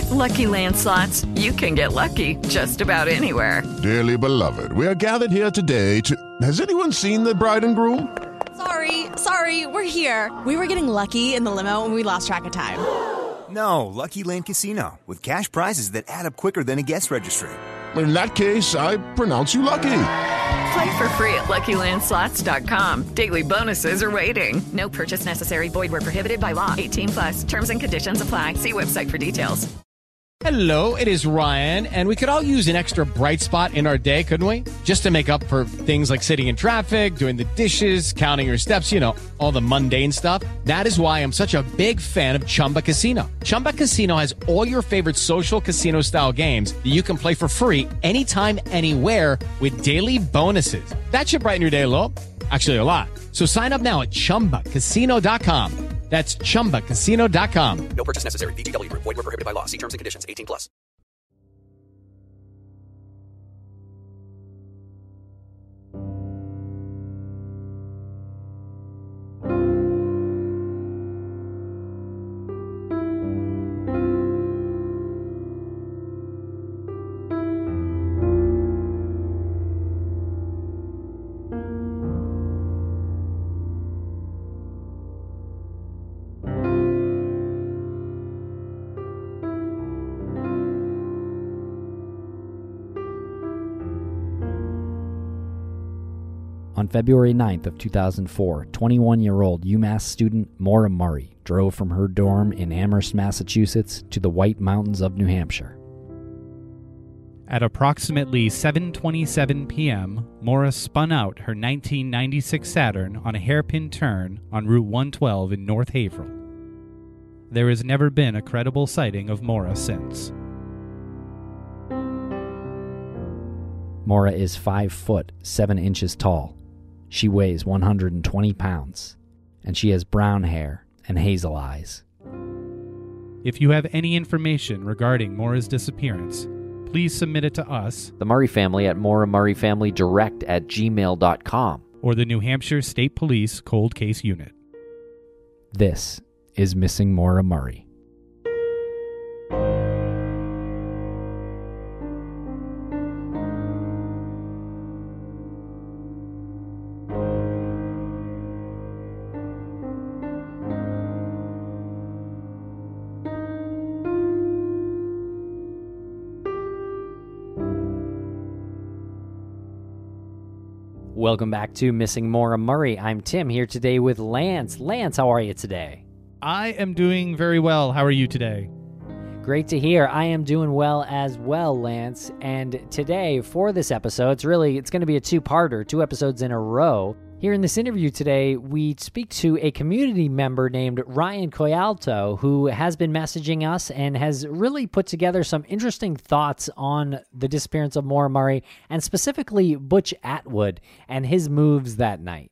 With Lucky Land Slots, you can get lucky just about anywhere. Dearly beloved, we are gathered here today to... Has anyone seen the bride and groom? Sorry, we're here. We were getting lucky in the limo and we lost track of time. No, Lucky Land Casino, with cash prizes that add up quicker than a guest registry. In that case, I pronounce you lucky. Play for free at LuckyLandSlots.com. Daily bonuses are waiting. No purchase necessary. Void where prohibited by law. 18+. Terms and conditions apply. See website for details. Hello, it is Ryan, and we could all use an extra bright spot in our day, couldn't we? Just to make up for things like sitting in traffic, doing the dishes, counting your steps, all the mundane stuff. That is why I'm such a big fan of Chumba Casino. Chumba Casino has all your favorite social casino-style games that you can play for free anytime, anywhere with daily bonuses. That should brighten your day a little. Actually, a lot. So sign up now at ChumbaCasino.com. That's ChumbaCasino.com. No purchase necessary. VGW Group. Void where prohibited by law. See terms and conditions. 18+. On February 9th of 2004, 21-year-old UMass student Maura Murray drove from her dorm in Amherst, Massachusetts to the White Mountains of New Hampshire. At approximately 7:27 p.m., Maura spun out her 1996 Saturn on a hairpin turn on Route 112 in North Haverhill. There has never been a credible sighting of Maura since. Maura is 5 foot 7 inches tall. She weighs 120 pounds, and she has brown hair and hazel eyes. If you have any information regarding Maura's disappearance, please submit it to us, the Murray family, at MauraMurrayFamilyDirect@gmail.com, or the New Hampshire State Police Cold Case Unit. This is Missing Maura Murray. Welcome back to Missing Maura Murray. I'm Tim, here today with Lance. Lance, how are you today? I am doing very well. How are you today? Great to hear. I am doing well as well, Lance. And today, for this episode, it's going to be a two-parter, 2 episodes in a row. Here in this interview today, we speak to a community member named Ryan Coyalto, who has been messaging us and has really put together some interesting thoughts on the disappearance of Maura Murray, and specifically Butch Atwood and his moves that night.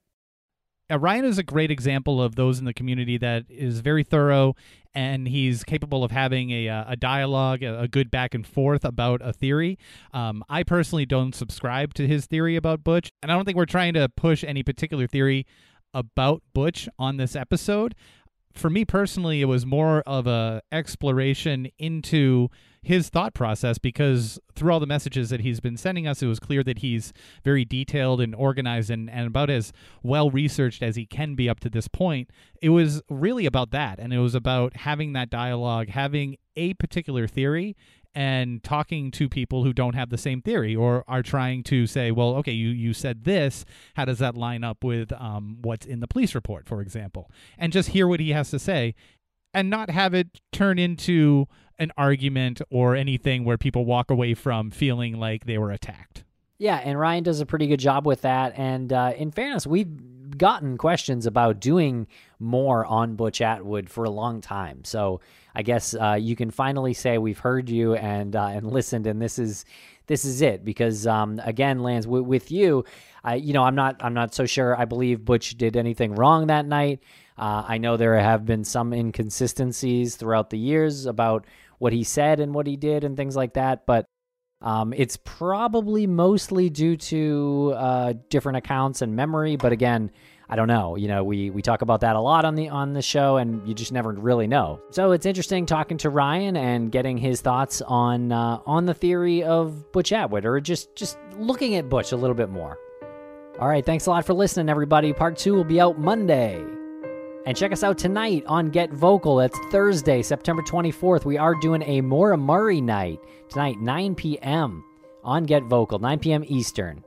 Ryan is a great example of those in the community that is very thorough, and he's capable of having a dialogue, a good back and forth about a theory. I personally don't subscribe to his theory about Butch, and I don't think we're trying to push any particular theory about Butch on this episode. For me personally, it was more of a exploration into his thought process, because through all the messages that he's been sending us, it was clear that he's very detailed and organized and about as well-researched as he can be up to this point. It was really about that, and it was about having that dialogue, having a particular theory, and talking to people who don't have the same theory or are trying to say, well, okay, you said this, how does that line up with what's in the police report, for example? And just hear what he has to say and not have it turn into an argument or anything where people walk away from feeling like they were attacked. Yeah, and Ryan does a pretty good job with that. And in fairness, we've gotten questions about doing more on Butch Atwood for a long time. So I guess you can finally say we've heard you and listened, and this is it. Because again, Lance, with you, I'm not so sure. I believe Butch did anything wrong that night. I know there have been some inconsistencies throughout the years about what he said and what he did and things like that, but it's probably mostly due to different accounts and memory. But again, I don't know. We talk about that a lot on the show, and you just never really know. So it's interesting talking to Ryan and getting his thoughts on the theory of Butch Atwood, or just looking at Butch a little bit more. All right, thanks a lot for listening, everybody. Part 2 will be out Monday. And check us out tonight on Get Vocal. That's Thursday, September 24th. We are doing a Maura Murray night tonight, 9 p.m. on Get Vocal, 9 p.m. Eastern.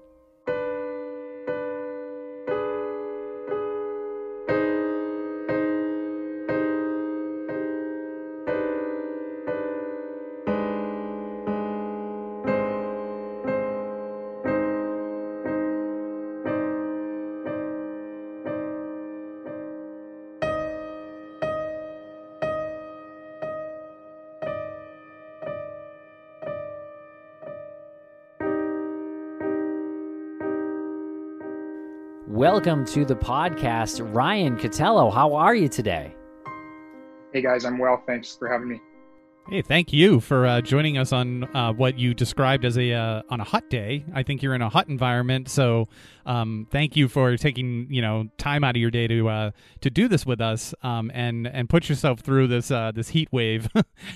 Welcome to the podcast, Ryan Catello. How are you today? Hey guys, I'm well. Thanks for having me. Hey, thank you for joining us on what you described as on a hot day. I think you're in a hot environment, so thank you for taking time out of your day to do this with us and put yourself through this heat wave.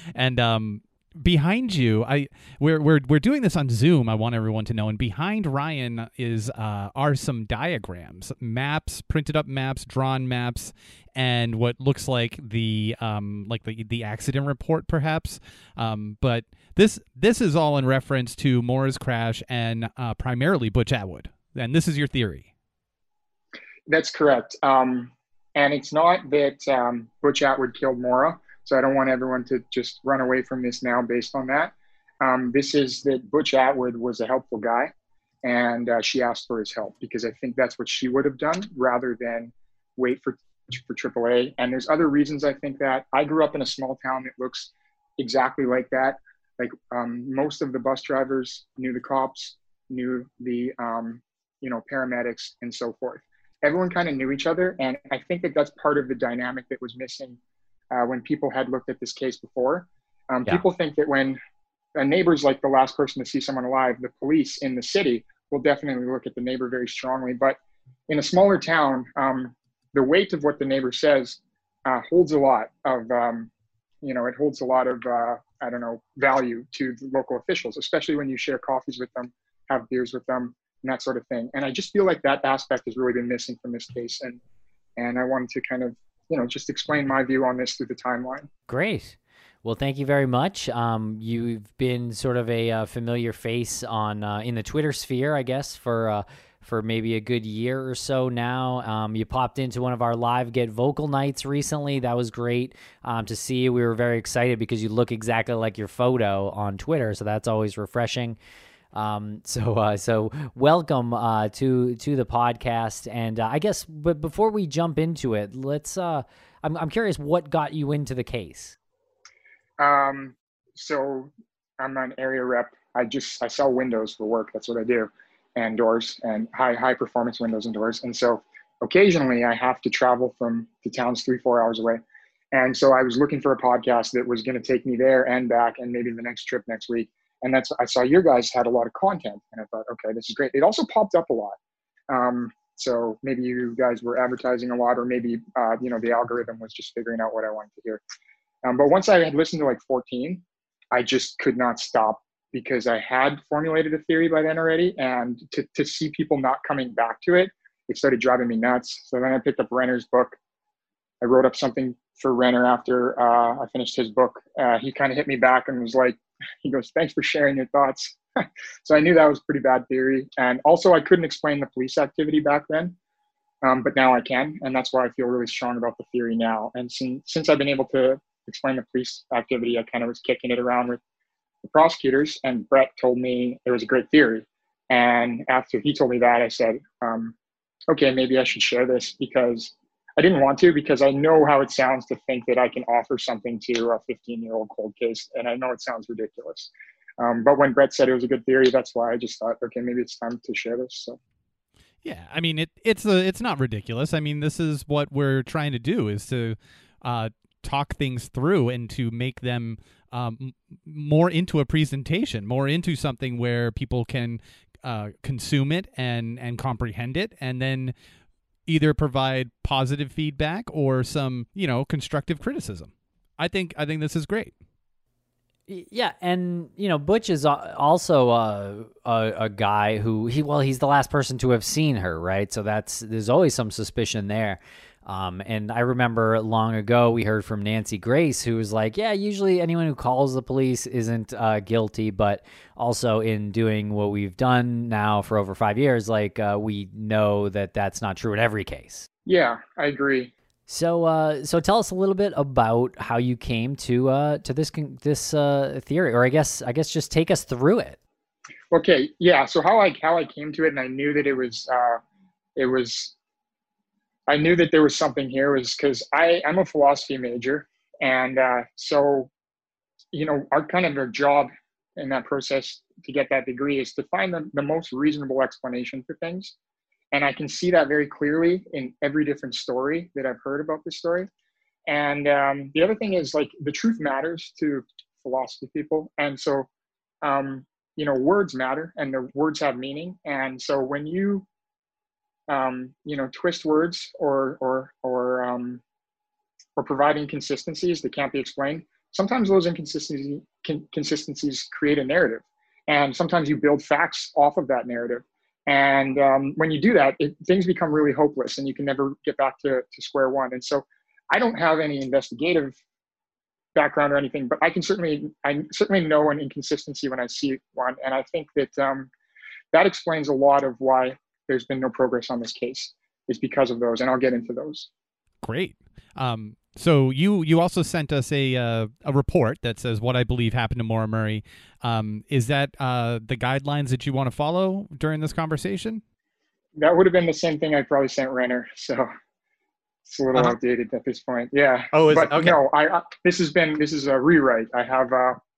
And behind you, we're doing this on Zoom. I want everyone to know. And behind Ryan are some diagrams, maps, printed up maps, drawn maps, and what looks like the accident report, perhaps. But this is all in reference to Maura's crash and primarily Butch Atwood. And this is your theory. That's correct. And it's not that Butch Atwood killed Maura. So I don't want everyone to just run away from this now based on that. This is that Butch Atwood was a helpful guy, and she asked for his help because I think that's what she would have done rather than wait for AAA. And there's other reasons I think that. I grew up in a small town that looks exactly like that. Like most of the bus drivers knew the cops, knew the paramedics, and so forth. Everyone kind of knew each other, and I think that that's part of the dynamic that was missing when people had looked at this case before. People think that when a neighbor's like the last person to see someone alive, the police in the city will definitely look at the neighbor very strongly. But in a smaller town, the weight of what the neighbor says holds a lot of, it holds a lot of, value to the local officials, especially when you share coffees with them, have beers with them, and that sort of thing. And I just feel like that aspect has really been missing from this case. And I wanted to kind of, just explain my view on this through the timeline. Great. Well, thank you very much. You've been sort of a familiar face on in the Twitter sphere, I guess, for maybe a good year or so now. You popped into one of our live Get Vocal nights recently. That was great to see. We were very excited because you look exactly like your photo on Twitter, so that's always refreshing. So welcome to the podcast, and I guess, but before we jump into it, let's. I'm curious, what got you into the case? So I'm an area rep. I sell windows for work. That's what I do, and doors, and high performance windows and doors. And so occasionally I have to travel from the towns 3-4 hours away. And so I was looking for a podcast that was going to take me there and back, and maybe the next trip next week. And I saw your guys had a lot of content, and I thought, okay, this is great. It also popped up a lot. So maybe you guys were advertising a lot, or maybe, the algorithm was just figuring out what I wanted to hear. But once I had listened to like 14, I just could not stop because I had formulated a theory by then already. And to see people not coming back to it, it started driving me nuts. So then I picked up Renner's book. I wrote up something for Renner after I finished his book. He kind of hit me back and was like, he goes, "Thanks for sharing your thoughts." So I knew that was pretty bad theory. And also I couldn't explain the police activity back then, but now I can. And that's why I feel really strong about the theory now. And since I've been able to explain the police activity, I kind of was kicking it around with the prosecutors, and Brett told me it was a great theory. And after he told me that, I said, okay, maybe I should share this, because I didn't want to, because I know how it sounds to think that I can offer something to a 15-year-old cold case. And I know it sounds ridiculous. But when Brett said it was a good theory, that's why I just thought, okay, maybe it's time to share this. So. Yeah, I mean, it's not ridiculous. I mean, this is what we're trying to do, is to talk things through and to make them more into a presentation, more into something where people can consume it and comprehend it, and then either provide positive feedback or some, constructive criticism. I think this is great. Yeah, and Butch is also a guy who he's the last person to have seen her, right? So there's always some suspicion there. And I remember long ago we heard from Nancy Grace, who was like, yeah, usually anyone who calls the police isn't guilty, but also in doing what we've done now for over 5 years, we know that that's not true in every case. Yeah, I agree. So tell us a little bit about how you came to this theory, or I guess just take us through it. Okay, yeah. So how I came to it, and I knew that I knew that there was something here, was because I'm a philosophy major, and so our kind of our job in that process to get that degree is to find the most reasonable explanation for things. And I can see that very clearly in every different story that I've heard about this story. And the other thing is, the truth matters to philosophy people. And so, words matter, and the words have meaning. And so when you, twist words or provide inconsistencies that can't be explained, sometimes those inconsistencies create a narrative. And sometimes you build facts off of that narrative. And when you do that, things become really hopeless, and you can never get back to square one. And so I don't have any investigative background or anything, but I certainly know an inconsistency when I see one. And I think that that explains a lot of why there's been no progress on this case, is because of those. And I'll get into those. Great. So you also sent us a report that says what I believe happened to Maura Murray. Is that the guidelines that you want to follow during this conversation? That would have been the same thing I probably sent Renner. So it's a little outdated at this point. Yeah. Oh, but okay. No, this is a rewrite. I have.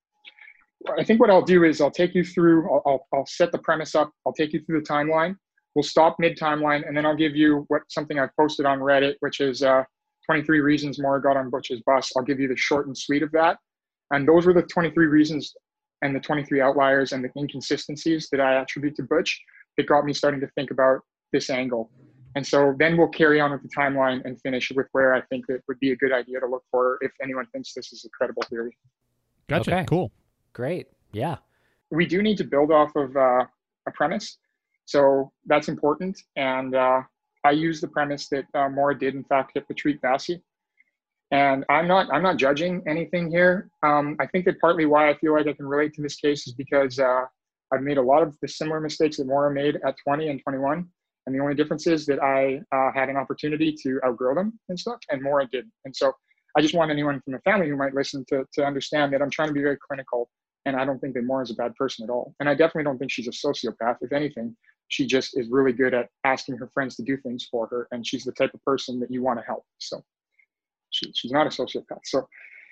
I think what I'll do is I'll take you through. I'll set the premise up. I'll take you through the timeline. We'll stop mid-timeline, and then I'll give you something I've posted on Reddit, which is 23 reasons Maura got on Butch's bus. I'll give you the short and sweet of that. And those were the 23 reasons and the 23 outliers and the inconsistencies that I attribute to Butch that got me starting to think about this angle. And so then we'll carry on with the timeline and finish with where I think that would be a good idea to look for if anyone thinks this is a credible theory. Gotcha. Okay. Cool. Great. Yeah. We do need to build off of a premise. So that's important. And I use the premise that Maura did, in fact, hit Patrick Vassy. And I'm not judging anything here. I think that partly why I feel like I can relate to this case is because I've made a lot of the similar mistakes that Maura made at 20 and 21. And the only difference is that I had an opportunity to outgrow them and stuff, and Maura did. And so I just want anyone from the family who might listen to understand that I'm trying to be very clinical. And I don't think that Maura is a bad person at all. And I definitely don't think she's a sociopath. If anything, she just is really good at asking her friends to do things for her. And she's the type of person that you want to help. So she's not a sociopath. So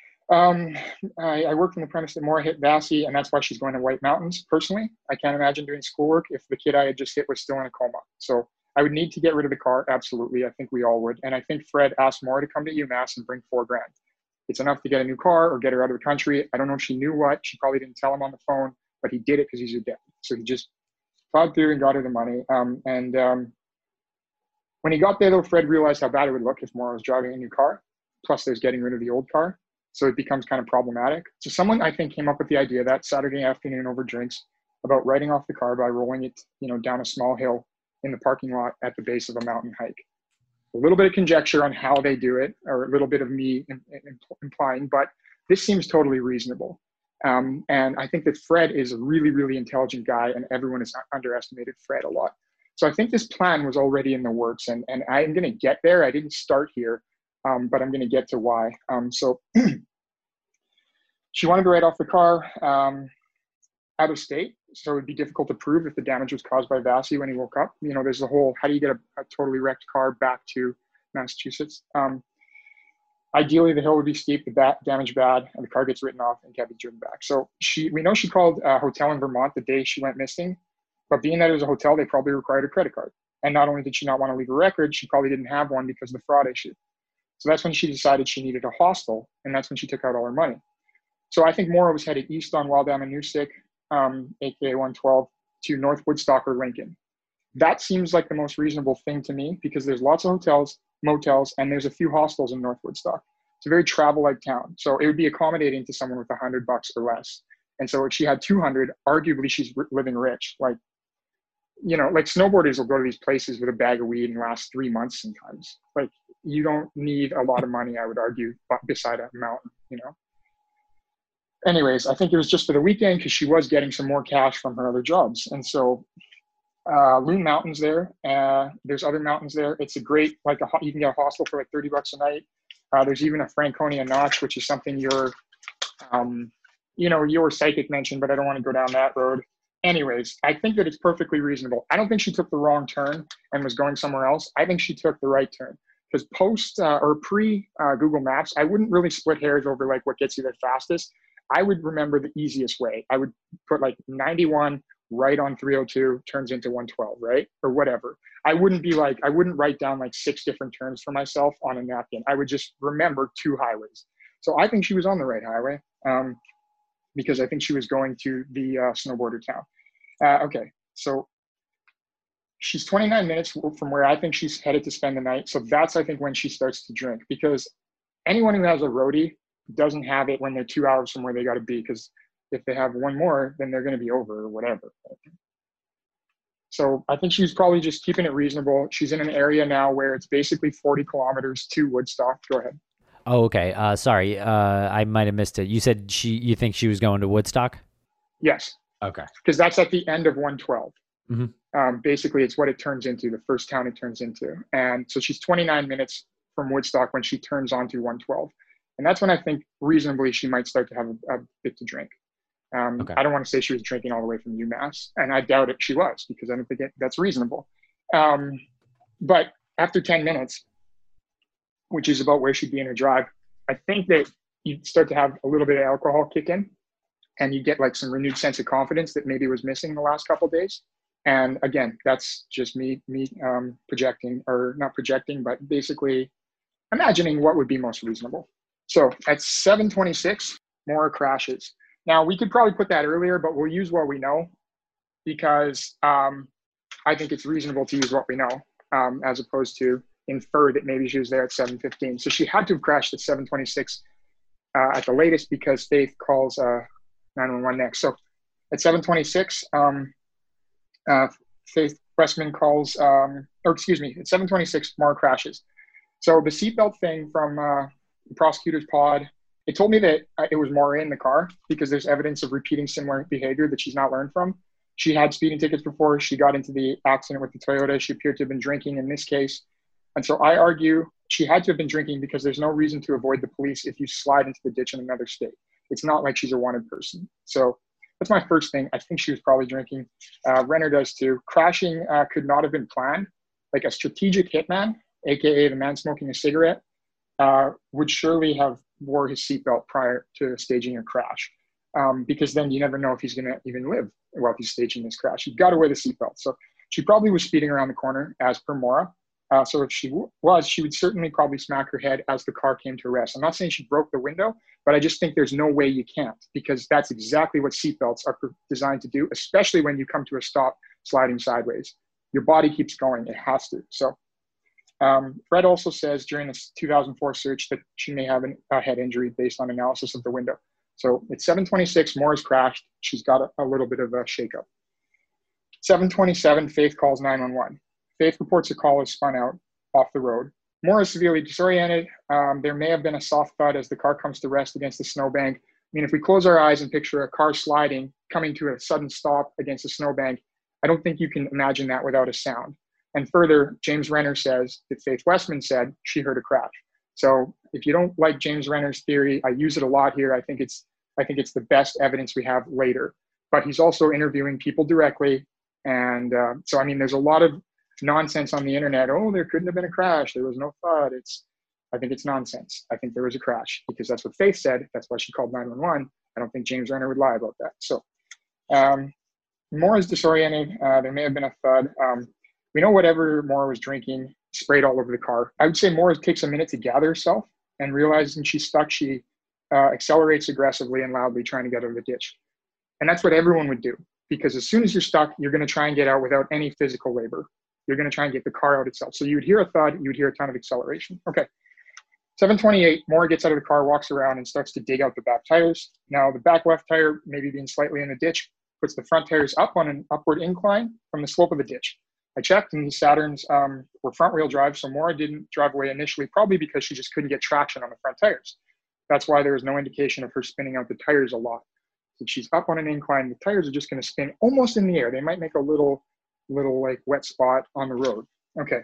I work from the premise that Maura hit Vassy, and that's why she's going to White Mountains. Personally, I can't imagine doing schoolwork if the kid I had just hit was still in a coma. So I would need to get rid of the car. Absolutely. I think we all would. And I think Fred asked Maura to come to UMass and bring $4,000. It's enough to get a new car or get her out of the country. I don't know if she knew what. She probably didn't tell him on the phone, but he did it because he's her dad. So he just plowed through and got her the money. When he got there, though, Fred realized how bad it would look if Maura was driving a new car. Plus, there's getting rid of the old car. So it becomes kind of problematic. So someone, I think, came up with the idea that Saturday afternoon over drinks about writing off the car by rolling it, down a small hill in the parking lot at the base of a mountain hike. A little bit of conjecture on how they do it, or a little bit of me implying, but this seems totally reasonable. And I think that Fred is a really, really intelligent guy, and everyone has underestimated Fred a lot. So I think this plan was already in the works, and I'm going to get there. I didn't start here, but I'm going to get to why. So she wanted to write off the car out of state, so it would be difficult to prove if the damage was caused by Vassy when he woke up. There's the whole, how do you get a totally wrecked car back to Massachusetts? Ideally, the hill would be steep, the damage bad, and the car gets written off and can't be driven back. So we know she called a hotel in Vermont the day she went missing, but being that it was a hotel, they probably required a credit card. And not only did she not want to leave a record, she probably didn't have one because of the fraud issue. So that's when she decided she needed a hostel, and that's when she took out all her money. So I think Maura was headed east on Wild Amanusik, aka 112, to North Woodstock or Lincoln. that seems like the most reasonable thing to me because there's lots of hotels, motels, and there's a few hostels in North Woodstock. It's a very travel-like town. So it would be accommodating to someone with $100 or less. And so if she had 200, arguably she's living rich. Like, you know, like snowboarders will go to these places with a bag of weed and last 3 months sometimes. Like, you don't need a lot of money, I would argue, beside a mountain, you know. Anyways, I think it was just for the weekend because she was getting some more cash from her other jobs. And so Loon Mountain's there. There's other mountains there. It's a great, like, you can get a hostel for like $30 a night. There's even a Franconia Notch, which is something your psychic mentioned, but I don't want to go down that road. Anyways, I think that it's perfectly reasonable. I don't think she took the wrong turn and was going somewhere else. I think she took the right turn because pre Google Maps, I wouldn't really split hairs over like what gets you there fastest. I would remember the easiest way. I would put like 91 right on 302 turns into 112, right? Or whatever. I wouldn't write down like 6 different turns for myself on a napkin. I would just remember 2 highways. So I think she was on the right highway because I think she was going to the snowboarder town. Okay, so she's 29 minutes from where I think she's headed to spend the night. So that's, I think, when she starts to drink, because anyone who has a roadie doesn't have it when they're 2 hours from where they got to be, because if they have one more, then they're going to be over or whatever. So I think she's probably just keeping it reasonable. She's in an area now where it's basically 40 kilometers to Woodstock. Go ahead. Oh, okay. Sorry, I might have missed it. You said you think she was going to Woodstock? Yes. Okay. Because that's at the end of 112. Mm-hmm. Basically, it's what it turns into, the first town it turns into. And so she's 29 minutes from Woodstock when she turns onto 112. And that's when I think reasonably she might start to have a bit to drink. Okay. I don't want to say she was drinking all the way from UMass, and I doubt it she was, because I don't think that's reasonable. But after 10 minutes, which is about where she'd be in her drive, I think that you start to have a little bit of alcohol kick in, and you get like some renewed sense of confidence that maybe was missing the last couple of days. And again, that's just me projecting, or not projecting, but basically imagining what would be most reasonable. So at 7:26, Maura crashes. Now, we could probably put that earlier, but we'll use what we know, because I think it's reasonable to use what we know, as opposed to infer that maybe she was there at 7:15. So she had to have crashed at 7:26 at the latest, because Faith calls 911 next. So at 7:26, Faith Westman calls, at 7:26, Maura crashes. So the seatbelt thing from the prosecutor's pod, it told me that it was Maura in the car, because there's evidence of repeating similar behavior that she's not learned from. She had speeding tickets before. She got into the accident with the Toyota. She appeared to have been drinking in this case. And so I argue she had to have been drinking, because there's no reason to avoid the police if you slide into the ditch in another state. It's not like she's a wanted person. So that's my first thing. I think she was probably drinking. Renner does too. Crashing could not have been planned. Like a strategic hitman, AKA the man smoking a cigarette, would surely have wore his seatbelt prior to staging a crash, because then you never know if he's going to even live while he's staging this crash. You've got to wear the seatbelt. So she probably was speeding around the corner, as per Maura. So if she was, she would certainly probably smack her head as the car came to rest. I'm not saying she broke the window, but I just think there's no way you can't, because that's exactly what seatbelts are designed to do, especially when you come to a stop sliding sideways. Your body keeps going. It has to. So Fred also says during this 2004 search that she may have a head injury based on analysis of the window. So at 7:26, Maura's crashed. She's got a little bit of a shakeup. 7:27, Faith calls 911. Faith reports a call is spun out off the road. Maura is severely disoriented. There may have been a soft thud as the car comes to rest against the snowbank. I mean, if we close our eyes and picture a car sliding, coming to a sudden stop against a snowbank, I don't think you can imagine that without a sound. And further, James Renner says that Faith Westman said she heard a crash. So if you don't like James Renner's theory, I use it a lot here. I think it's the best evidence we have later. But he's also interviewing people directly. And so, I mean, there's a lot of nonsense on the internet. Oh, there couldn't have been a crash. There was no thud. I think it's nonsense. I think there was a crash, because that's what Faith said. That's why she called 911. I don't think James Renner would lie about that. So Maura's disoriented. There may have been a thud. We know whatever Maura was drinking sprayed all over the car. I would say Maura takes a minute to gather herself, and realizing she's stuck, she accelerates aggressively and loudly, trying to get out of the ditch. And that's what everyone would do. because as soon as you're stuck, you're going to try and get out without any physical labor. You're going to try and get the car out itself. So you would hear a thud, you would hear a ton of acceleration. Okay. 7:28, Maura gets out of the car, walks around, and starts to dig out the back tires. Now, the back left tire, maybe being slightly in the ditch, puts the front tires up on an upward incline from the slope of the ditch. I checked, and the Saturns were front-wheel drive, so Maura didn't drive away initially, probably because she just couldn't get traction on the front tires. That's why there was no indication of her spinning out the tires a lot. So she's up on an incline, the tires are just going to spin almost in the air. They might make a little like wet spot on the road. Okay.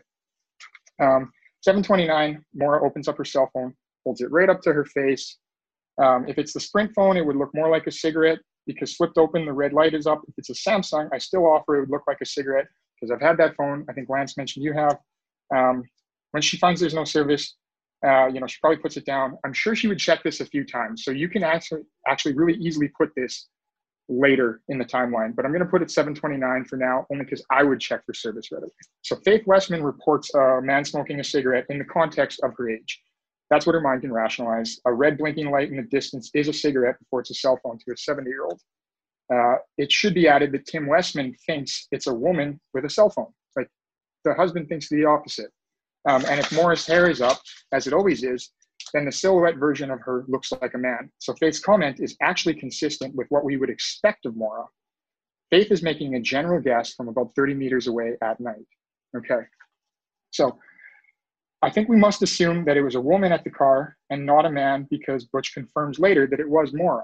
7:29, Maura opens up her cell phone, holds it right up to her face. If it's the Sprint phone, it would look more like a cigarette because flipped open, the red light is up. If it's a Samsung, I still offer it would look like a cigarette because I've had that phone. I think Lance mentioned you have. When she finds there's no service, she probably puts it down. I'm sure she would check this a few times. So you can actually really easily put this later in the timeline, but I'm going to put it 7:29 for now, only because I would check for service right away. So Faith Westman reports a man smoking a cigarette in the context of her age. That's what her mind can rationalize. A red blinking light in the distance is a cigarette before it's a cell phone to a 70-year-old. It should be added that Tim Westman thinks it's a woman with a cell phone. Like the husband thinks the opposite. And if Maura's hair is up, as it always is, then the silhouette version of her looks like a man. So Faith's comment is actually consistent with what we would expect of Maura. Faith is making a general guess from about 30 meters away at night. Okay. So I think we must assume that it was a woman at the car and not a man because Butch confirms later that it was Maura.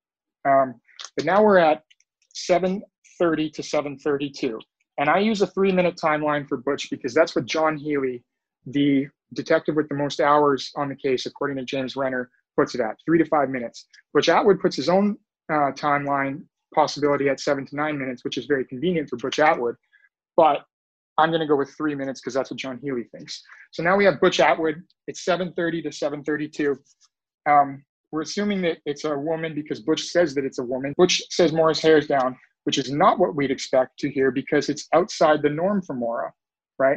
But now we're at 7:30 to 7:32. And I use a 3-minute timeline for Butch because that's what John Healy, the detective with the most hours on the case, according to James Renner, puts it at 3 to 5 minutes. Butch Atwood puts his own timeline possibility at 7 to 9 minutes, which is very convenient for Butch Atwood. But I'm going to go with 3 minutes because that's what John Healy thinks. So now we have Butch Atwood. It's 7:30 to 7:32. We're assuming that it's a woman because Butch says that it's a woman. Butch says Maura's hair is down, which is not what we'd expect to hear because it's outside the norm for Maura, right?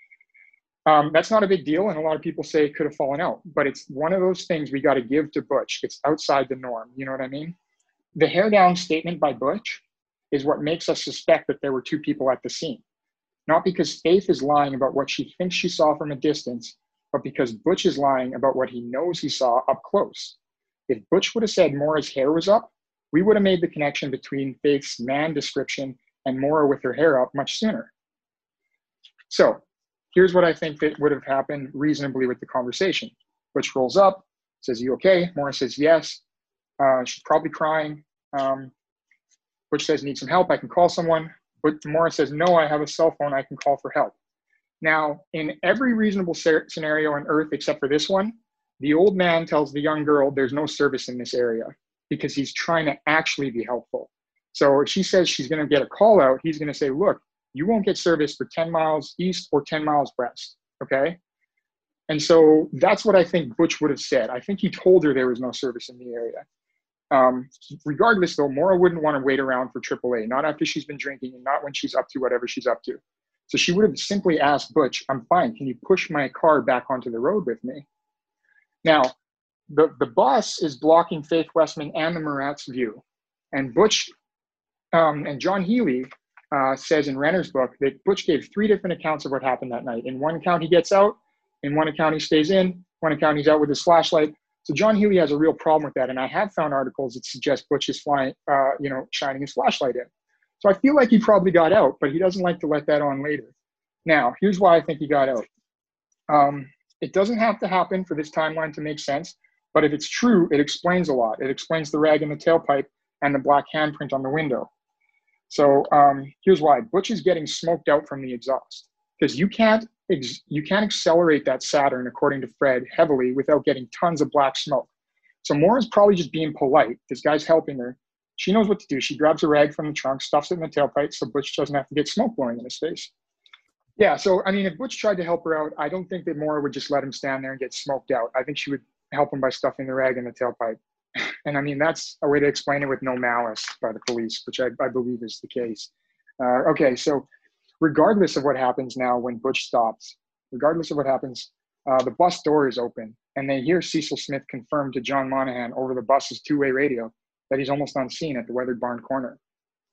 That's not a big deal, and a lot of people say it could have fallen out, but it's one of those things we got to give to Butch. It's outside the norm, you know what I mean? The hair down statement by Butch is what makes us suspect that there were two people at the scene. Not because Faith is lying about what she thinks she saw from a distance, but because Butch is lying about what he knows he saw up close. If Butch would have said Maura's hair was up, we would have made the connection between Faith's man description and Maura with her hair up much sooner. So here's what I think that would have happened reasonably with the conversation. Butch rolls up, says, "You okay?" Maura says, "Yes." She's probably crying. Butch says, "Need some help? I can call someone." But Maura says, "No, I have a cell phone. I can call for help." Now, in every reasonable scenario on Earth except for this one, the old man tells the young girl there's no service in this area because he's trying to actually be helpful. So if she says she's going to get a call out, he's going to say, "Look, you won't get service for 10 miles east or 10 miles west," okay? And so that's what I think Butch would have said. I think he told her there was no service in the area. Regardless, though, Maura wouldn't want to wait around for AAA, not after she's been drinking and not when she's up to whatever she's up to. So she would have simply asked Butch, "I'm fine. Can you push my car back onto the road with me?" Now, the bus is blocking Faith Westman and the Murat's view. And Butch and John Healy says in Renner's book that Butch gave 3 different accounts of what happened that night. In one account, he gets out. In one account, he stays in. One account, he's out with his flashlight. So John Healy has a real problem with that. And I have found articles that suggest Butch is shining his flashlight in. So I feel like he probably got out, but he doesn't like to let that on later. Now, here's why I think he got out. It doesn't have to happen for this timeline to make sense, but if it's true, it explains a lot. It explains the rag in the tailpipe and the black handprint on the window. So here's why. Butch is getting smoked out from the exhaust because you can't accelerate that Saturn, according to Fred, heavily without getting tons of black smoke. So Maura's probably just being polite. This guy's helping her. She knows what to do. She grabs a rag from the trunk, stuffs it in the tailpipe so Butch doesn't have to get smoke blowing in his face. Yeah, so, I mean, if Butch tried to help her out, I don't think that Maura would just let him stand there and get smoked out. I think she would help him by stuffing the rag in the tailpipe. And, I mean, that's a way to explain it with no malice by the police, which I believe is the case. Okay, so regardless of what happens now when Butch stops, regardless of what happens, the bus door is open, and they hear Cecil Smith confirm to John Monahan over the bus's two-way radio that he's almost on scene at the Weathered Barn corner.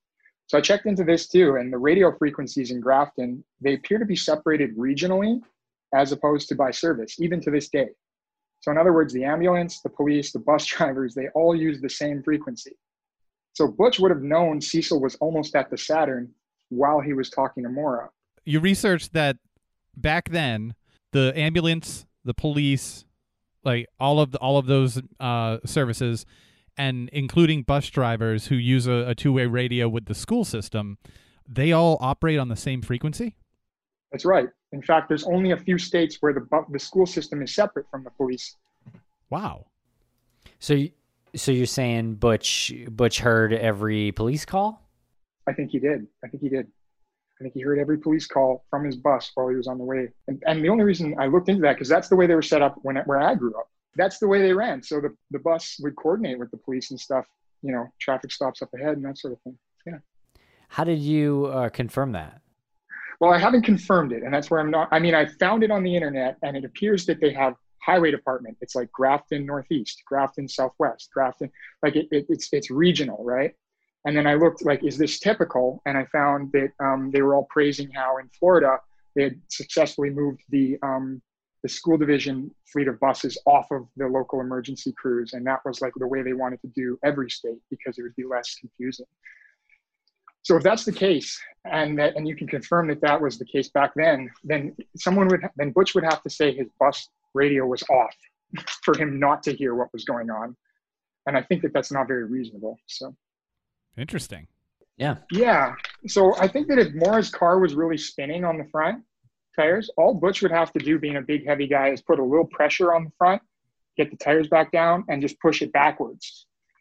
So I checked into this too, and the radio frequencies in Grafton, they appear to be separated regionally as opposed to by service, even to this day. So in other words, the ambulance, the police, the bus drivers, they all use the same frequency. So Butch would have known Cecil was almost at the Saturn while he was talking to Maura. You researched that back then, the ambulance, the police, like all of those services, and including bus drivers who use a two-way radio with the school system, they all operate on the same frequency? That's right. In fact, there's only a few states where the school system is separate from the police. Wow. So you're saying Butch heard every police call? I think he did. I think he heard every police call from his bus while he was on the way. And the only reason I looked into that, because that's the way they were set up where I grew up. That's the way they ran. So the bus would coordinate with the police and stuff, traffic stops up ahead and that sort of thing. Yeah. How did you confirm that? Well, I haven't confirmed it, and that's where I'm not. I mean, I found it on the internet, and it appears that they have highway department. It's like Grafton Northeast, Grafton Southwest, Grafton, like it's regional, right? And then I looked like, is this typical? And I found that they were all praising how in Florida they had successfully moved the school division fleet of buses off of the local emergency crews, and that was like the way they wanted to do every state because it would be less confusing. So if that's the case, and you can confirm that was the case back then Butch would have to say his bus radio was off for him not to hear what was going on, and I think that's not very reasonable. So interesting. Yeah. So I think that if Maura's car was really spinning on the front tires, all Butch would have to do, being a big heavy guy, is put a little pressure on the front, get the tires back down, and just push it backwards.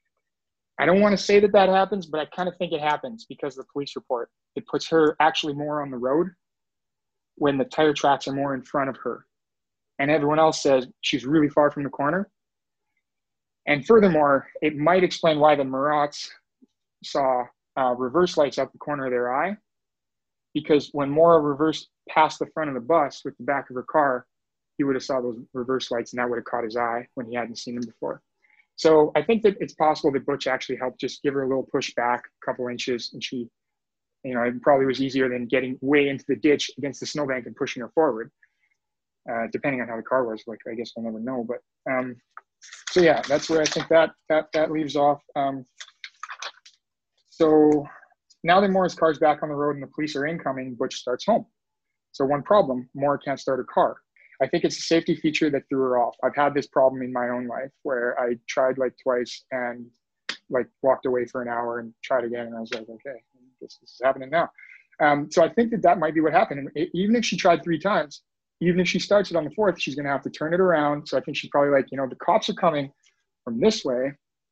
I don't want to say that happens, but I kind of think it happens because of the police report. It puts her actually more on the road when the tire tracks are more in front of her. And everyone else says she's really far from the corner. And furthermore, it might explain why the Marats saw reverse lights out the corner of their eye, because when Maura reversed past the front of the bus with the back of her car, he would have saw those reverse lights, and that would have caught his eye when he hadn't seen them before. So I think that it's possible that Butch actually helped just give her a little push back, a couple inches, and she, it probably was easier than getting way into the ditch against the snowbank and pushing her forward, depending on how the car was. Like, I guess we'll never know. But so yeah, that's where I think that leaves off. So now that Maura's car's back on the road and the police are incoming, Butch starts home. So one problem, Maura can't start her car. I think it's a safety feature that threw her off. I've had this problem in my own life where I tried like twice and like walked away for an hour and tried again. And I was like, okay, this is happening now. So I think that might be what happened. And even if she tried 3 times, even if she starts it on the 4th, she's going to have to turn it around. So I think she's probably like, the cops are coming from this way.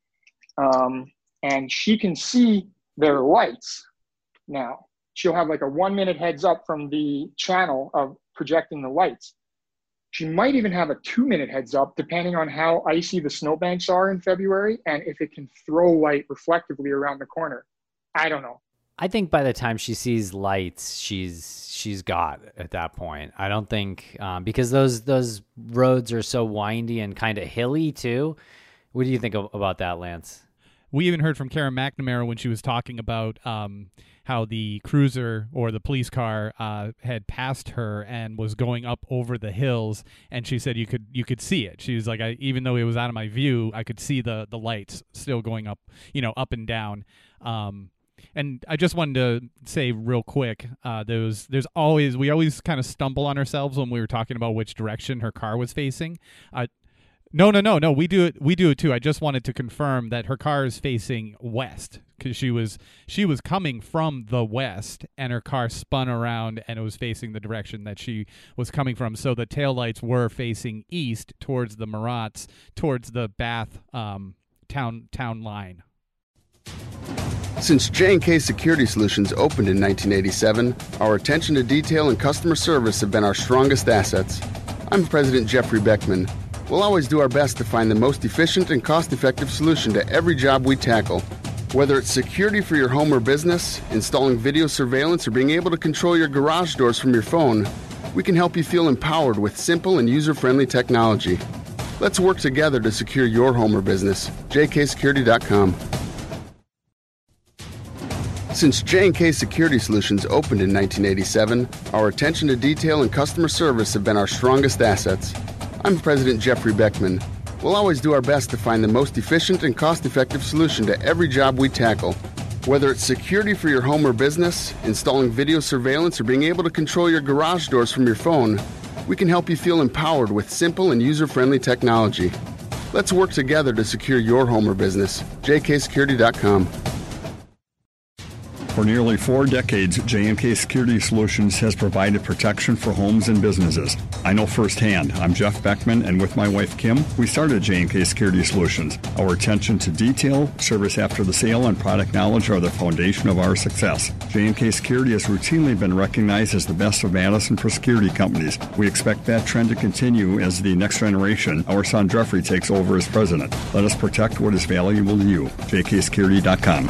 And she can see their lights now. She'll have like a 1-minute heads up from the channel of projecting the lights. She might even have a 2-minute heads up, depending on how icy the snowbanks are in February and if it can throw light reflectively around the corner. I don't know. I think by the time she sees lights, she's got at that point. I don't think because those roads are so windy and kind of hilly too. What do you think about that, Lance? We even heard from Karen McNamara when she was talking about how the cruiser or the police car had passed her and was going up over the hills, and she said you could see it. She was like, even though it was out of my view, I could see the lights still going up, up and down. And I just wanted to say real quick, we always kind of stumble on ourselves when we were talking about which direction her car was facing. No. We do it too. I just wanted to confirm that her car is facing west because she was coming from the west and her car spun around and it was facing the direction that she was coming from. So the taillights were facing east towards the Marats, towards the Bath town line. Since J&K Security Solutions opened in 1987, our attention to detail and customer service have been our strongest assets. I'm President Jeffrey Beckman. We'll always do our best to find the most efficient and cost-effective solution to every job we tackle. Whether it's security for your home or business, installing video surveillance, or being able to control your garage doors from your phone, we can help you feel empowered with simple and user-friendly technology. Let's work together to secure your home or business. jksecurity.com. Since J&K Security Solutions opened in 1987, our attention to detail and customer service have been our strongest assets. I'm President Jeffrey Beckman. We'll always do our best to find the most efficient and cost-effective solution to every job we tackle. Whether it's security for your home or business, installing video surveillance, or being able to control your garage doors from your phone, we can help you feel empowered with simple and user-friendly technology. Let's work together to secure your home or business. jksecurity.com. For nearly 4 decades, J&K Security Solutions has provided protection for homes and businesses. I know firsthand. I'm Jeff Beckman, and with my wife Kim, we started J&K Security Solutions. Our attention to detail, service after the sale, and product knowledge are the foundation of our success. J&K Security has routinely been recognized as the best of Madison for security companies. We expect that trend to continue as the next generation, our son Jeffrey, takes over as president. Let us protect what is valuable to you. jksecurity.com.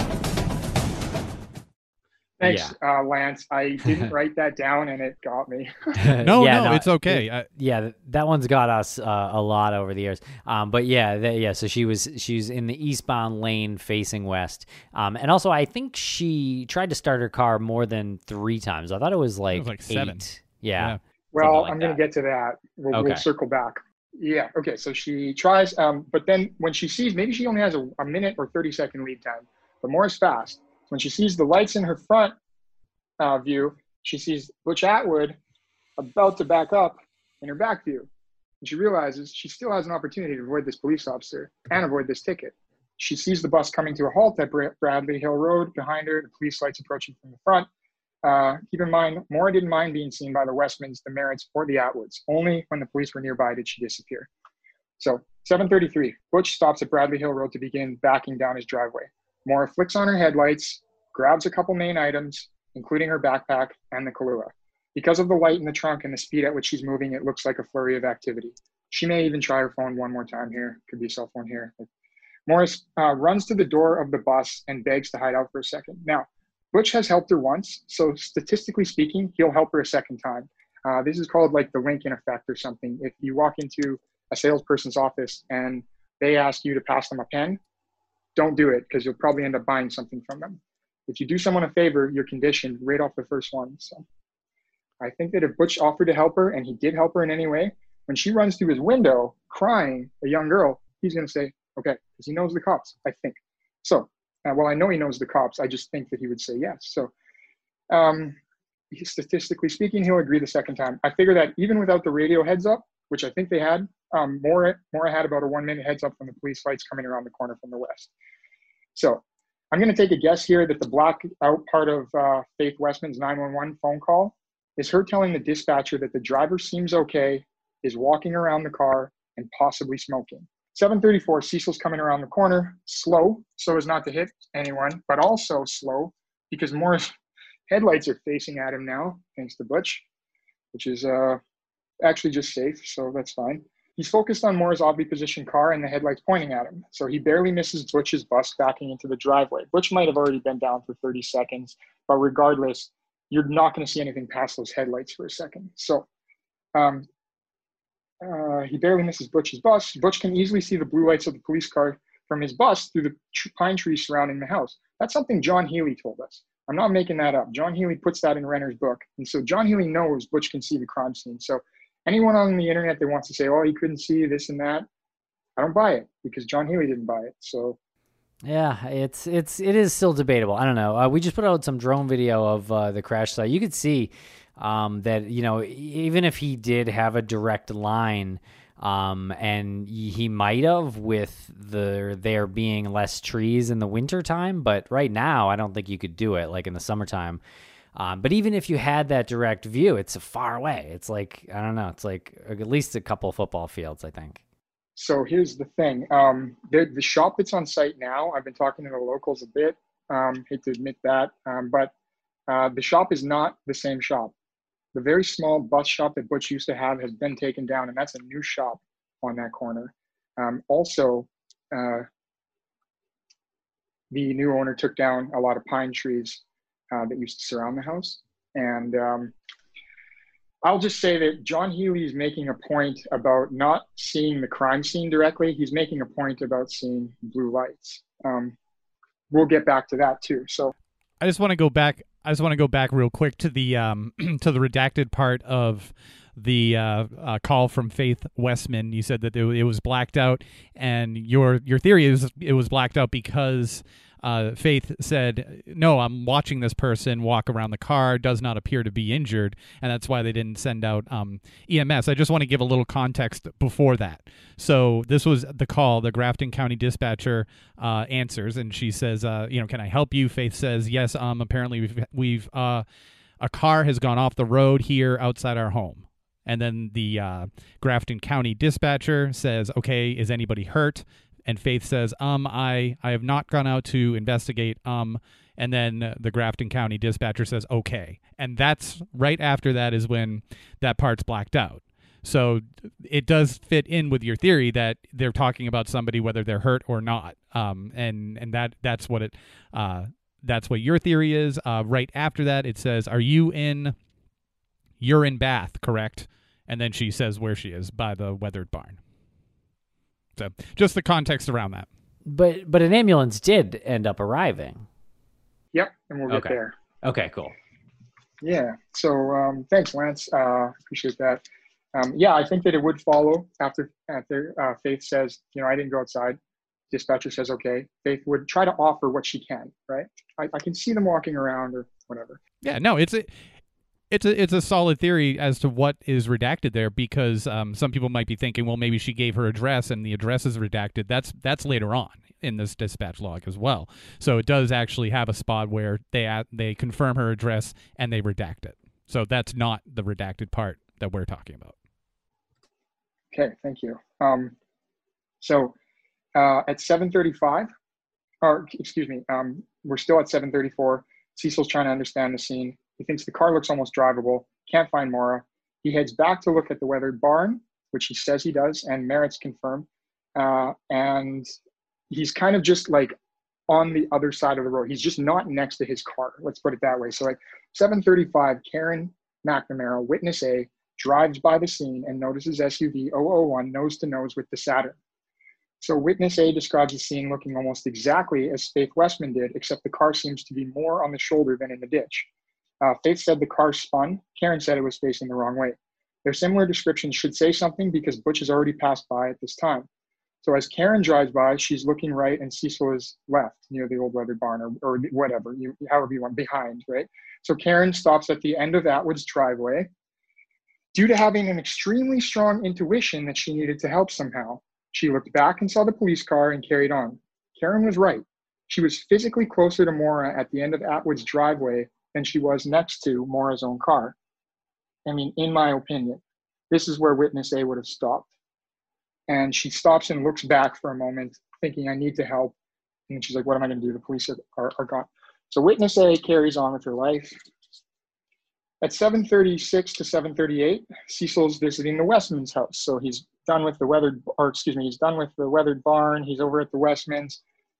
Thanks, Lance. I didn't write that down, and it got me. No, it's okay. That one's got us a lot over the years. So she's in the eastbound lane facing west. And also, I think she tried to start her car more than 3 times. I thought it was like 7. 8. Yeah. Well, I'm going to get to that. We'll circle back. Yeah. Okay. So she tries, but then when she sees, maybe she only has a minute or 30-second lead time, but more is fast. When she sees the lights in her front view, she sees Butch Atwood about to back up in her back view. And she realizes she still has an opportunity to avoid this police officer and avoid this ticket. She sees the bus coming to a halt at Bradley Hill Road behind her, the police lights approaching from the front. Keep in mind, Maura didn't mind being seen by the Westmans, the Merritts, or the Atwoods. Only when the police were nearby did she disappear. So 7:33, Butch stops at Bradley Hill Road to begin backing down his driveway. Maura flicks on her headlights, grabs a couple main items, including her backpack and the Kahlua. Because of the light in the trunk and the speed at which she's moving, it looks like a flurry of activity. She may even try her phone one more time here. Could be a cell phone here. Morris runs to the door of the bus and begs to hide out for a second. Now, Butch has helped her once, so statistically speaking, he'll help her a second time. This is called like the Lincoln effect or something. If you walk into a salesperson's office and they ask you to pass them a pen, don't do it because you'll probably end up buying something from them. If you do someone a favor, you're conditioned right off the first one. So I think that if Butch offered to help her, and he did help her in any way, when she runs through his window crying, a young girl, he's going to say, okay, because he knows the cops, I think. So, I know he knows the cops. I just think that he would say yes. So statistically speaking, he'll agree the second time. I figure that even without the radio heads up, which I think they had, Maura had about a 1-minute heads up from the police lights coming around the corner from the west. So I'm going to take a guess here that the blacked out part of Faith Westman's 911 phone call is her telling the dispatcher that the driver seems okay, is walking around the car, and possibly smoking. 7:34, Cecil's coming around the corner, slow, so as not to hit anyone, but also slow because Maura's headlights are facing at him now, thanks to Butch, which is actually just safe, so that's fine. He's focused on Maura's oddly positioned car and the headlights pointing at him, so he barely misses Butch's bus backing into the driveway. Butch might have already been down for 30 seconds, but regardless, you're not going to see anything past those headlights for a second. So he barely misses Butch's bus. Butch can easily see the blue lights of the police car from his bus through the pine trees surrounding the house. That's something John Healy told us. I'm not making that up. John Healy puts that in Renner's book. And so John Healy knows Butch can see the crime scene. So anyone on the internet that wants to say, oh, he couldn't see this and that, I don't buy it because John Healy didn't buy it. So yeah, it is still debatable. I don't know. We just put out some drone video of the crash site. You could see that, even if he did have a direct line, and he might have with there being less trees in the wintertime, but right now I don't think you could do it like in the summertime. But even if you had that direct view, it's far away. It's like, I don't know, it's like at least a couple football fields, I think. So here's the thing. The shop that's on site now, I've been talking to the locals a bit. Hate to admit that, but the shop is not the same shop. The very small bus shop that Butch used to have has been taken down, and that's a new shop on that corner. Also, the new owner took down a lot of pine trees that used to surround the house. And I'll just say that John Healy is making a point about not seeing the crime scene directly. He's making a point about seeing blue lights. We'll get back to that too. So I just want to go back. Real quick to the to the redacted part of the call from Faith Westman. You said that it was blacked out, and your theory is it was blacked out because Faith said, "No, I'm watching this person walk around the car. Does not appear to be injured," and that's why they didn't send out EMS. I just want to give a little context before that. So this was the call. The Grafton County dispatcher answers, and she says, "Can I help you?" Faith says, "Yes. Apparently we've a car has gone off the road here outside our home." And then the Grafton County dispatcher says, "Okay, is anybody hurt?" And Faith says, I have not gone out to investigate, and then the Grafton County dispatcher says, "Okay." And that's right after that is when that part's blacked out. So it does fit in with your theory that they're talking about somebody, whether they're hurt or not. And that's what that's what your theory is. Right after that, it says, you're in Bath, correct? And then she says where she is, by the weathered barn. So just the context around that. But an ambulance did end up arriving. Yep, and we'll get there. Okay, cool. Yeah. So thanks, Lance. Appreciate that. I think that it would follow after Faith says, I didn't go outside. Dispatcher says, okay. Faith would try to offer what she can, right? I can see them walking around or whatever. Yeah, no, it's a solid theory as to what is redacted there, because some people might be thinking, well, maybe she gave her address and the address is redacted. That's later on in this dispatch log as well. So it does actually have a spot where they confirm her address and they redact it. So that's not the redacted part that we're talking about. Okay, thank you. At 7:35, we're still at 7:34. Cecil's trying to understand the scene. He thinks the car looks almost drivable, can't find Maura. He heads back to look at the weathered barn, which he says he does, and merits confirm. And he's kind of just like on the other side of the road. He's just not next to his car. Let's put it that way. So at 7:35, Karen McNamara, witness A, drives by the scene and notices SUV 001 nose to nose with the Saturn. So witness A describes the scene looking almost exactly as Faith Westman did, except the car seems to be more on the shoulder than in the ditch. Faith said the car spun. Karen said it was facing the wrong way. Their similar descriptions should say something because Butch has already passed by at this time. So as Karen drives by, she's looking right and Cecil is left near the old weathered barn or whatever, however you want, behind, right? So Karen stops at the end of Atwood's driveway. Due to having an extremely strong intuition that she needed to help somehow, she looked back and saw the police car and carried on. Karen was right. She was physically closer to Maura at the end of Atwood's driveway than she was next to Maura's own car. I mean, in my opinion, this is where witness A would have stopped. And she stops and looks back for a moment, thinking, I need to help. And she's like, what am I going to do? The police are gone. So witness A carries on with her life. At 7:36 to 7:38, Cecil's visiting the Westmans' house. So he's done with the weathered barn. He's over at the Westmans.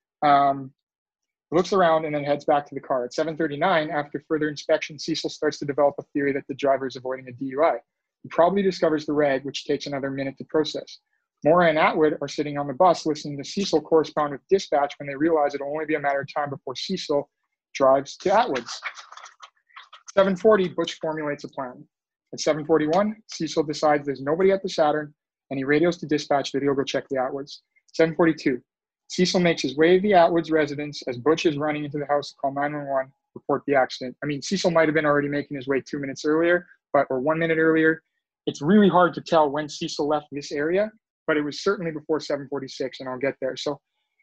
Looks around and then heads back to the car. At 7:39, after further inspection, Cecil starts to develop a theory that the driver is avoiding a DUI. He probably discovers the reg, which takes another minute to process. Maura and Atwood are sitting on the bus listening to Cecil correspond with dispatch when they realize it'll only be a matter of time before Cecil drives to Atwood's. 7:40, Butch formulates a plan. At 7:41, Cecil decides there's nobody at the Saturn, and he radios to dispatch that he'll go check the Atwoods. 7:42, Cecil makes his way to the Atwoods residence as Butch is running into the house to call 911, report the accident. I mean, Cecil might have been already making his way 2 minutes earlier, or 1 minute earlier. It's really hard to tell when Cecil left this area, but it was certainly before 7:46, and I'll get there. So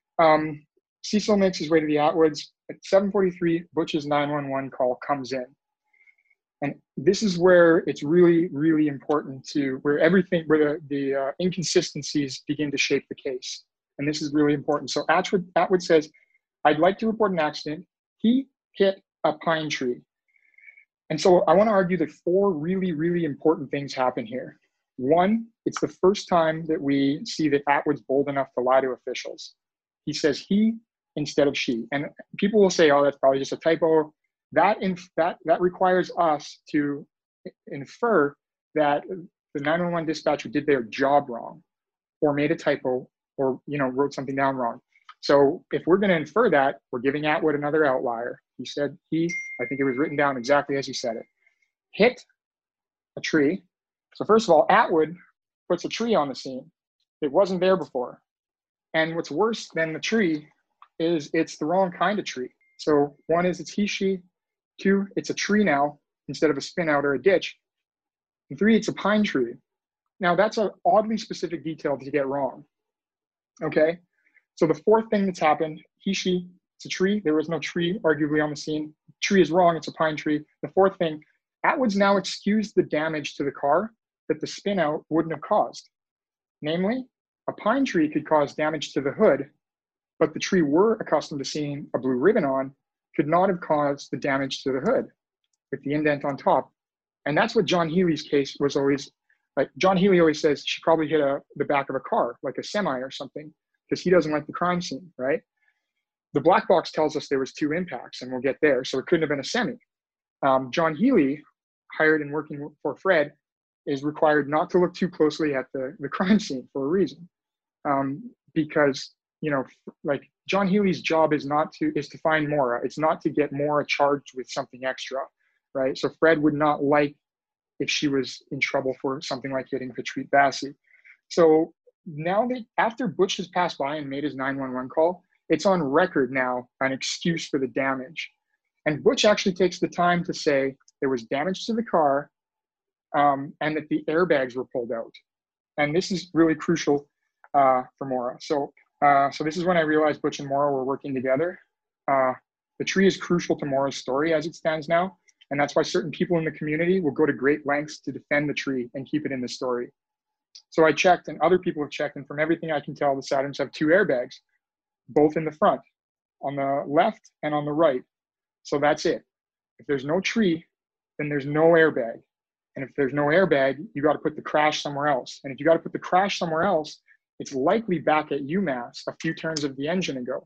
Cecil makes his way to the Atwoods. At 7:43, Butch's 911 call comes in. And this is where it's really, really important where the inconsistencies begin to shape the case. And this is really important. So Atwood says, I'd like to report an accident. He hit a pine tree. And so I want to argue that 4 really, really important things happen here. 1, it's the first time that we see that Atwood's bold enough to lie to officials. He says he instead of she. And people will say, oh, that's probably just a typo. That requires us to infer that the 911 dispatcher did their job wrong or made a typo or wrote something down wrong. So if we're going to infer that, we're giving Atwood another outlier. He said I think it was written down exactly as he said it, hit a tree. So first of all, Atwood puts a tree on the scene. It wasn't there before. And what's worse than the tree is it's the wrong kind of tree. So one is it's he, she. Two, it's a tree now instead of a spin out or a ditch. And three, it's a pine tree. Now that's an oddly specific detail to get wrong. Okay. So the fourth thing that's happened, he, she, it's a tree. There was no tree arguably on the scene. Tree is wrong. It's a pine tree. The fourth thing, Atwood's now excused the damage to the car that the spin out wouldn't have caused. Namely, a pine tree could cause damage to the hood, but the tree we're accustomed to seeing a blue ribbon on could not have caused the damage to the hood with the indent on top. And that's what John Healy's case was always like. John Healy always says she probably hit the back of a car, like a semi or something, because he doesn't like the crime scene, right? The black box tells us there was 2 impacts, and we'll get there. So it couldn't have been a semi. John Healy, hired and working for Fred, is required not to look too closely at the crime scene for a reason. Because, like John Healy's job is to find Maura. It's not to get Maura charged with something extra, right? So Fred would not like if she was in trouble for something like hitting Patrice Bassi. So now that after Butch has passed by and made his 911 call, it's on record now an excuse for the damage. And Butch actually takes the time to say there was damage to the car and that the airbags were pulled out. And this is really crucial for Maura. So this is when I realized Butch and Maura were working together. The tree is crucial to Maura's story as it stands now. And that's why certain people in the community will go to great lengths to defend the tree and keep it in the story. So I checked, and other people have checked, and from everything I can tell, the Saturns have 2 airbags, both in the front, on the left and on the right. So that's it. If there's no tree, then there's no airbag. And if there's no airbag, you got to put the crash somewhere else. And if you got to put the crash somewhere else, it's likely back at UMass a few turns of the engine ago.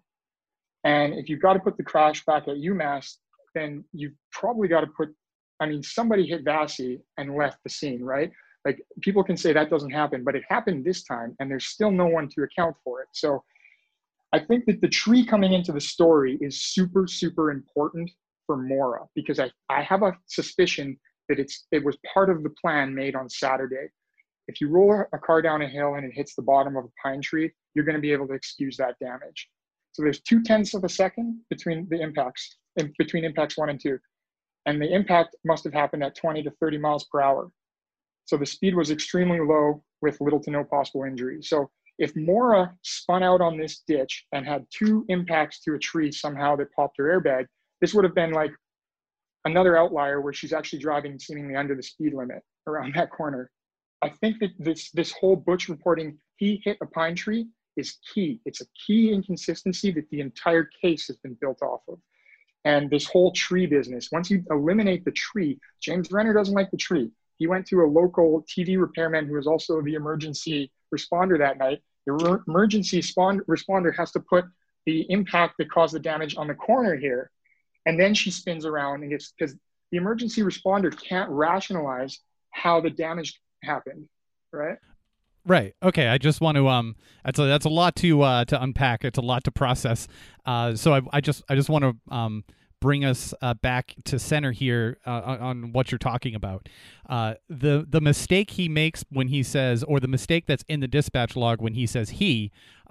And if you've got to put the crash back at UMass, then you've probably got to somebody hit Vassie and left the scene, right? Like, people can say that doesn't happen, but it happened this time, and there's still no one to account for it. So I think that the tree coming into the story is super, super important for Maura, because I have a suspicion that it was part of the plan made on Saturday. If you roll a car down a hill and it hits the bottom of a pine tree, you're going to be able to excuse that damage. So there's 0.2 of a second between the impacts, between impacts 1 and 2. And the impact must have happened at 20 to 30 miles per hour. So the speed was extremely low with little to no possible injury. So if Maura spun out on this ditch and had 2 impacts to a tree somehow that popped her airbag, this would have been like another outlier where she's actually driving seemingly under the speed limit around that corner. I think that this whole Butch reporting he hit a pine tree is key. It's a key inconsistency that the entire case has been built off of. And this whole tree business, once you eliminate the tree, James Renner doesn't like the tree. He went to a local TV repairman who was also the emergency responder that night. The emergency responder has to put the impact that caused the damage on the corner here. And then she spins around and gets, because the emergency responder can't rationalize how the damage happened, right? Right. Okay. I just want to that's a lot to unpack. It's a lot to process. So I just want to bring us back to center here on what you're talking about. The mistake he makes when he says, or the mistake that's in the dispatch log when he says he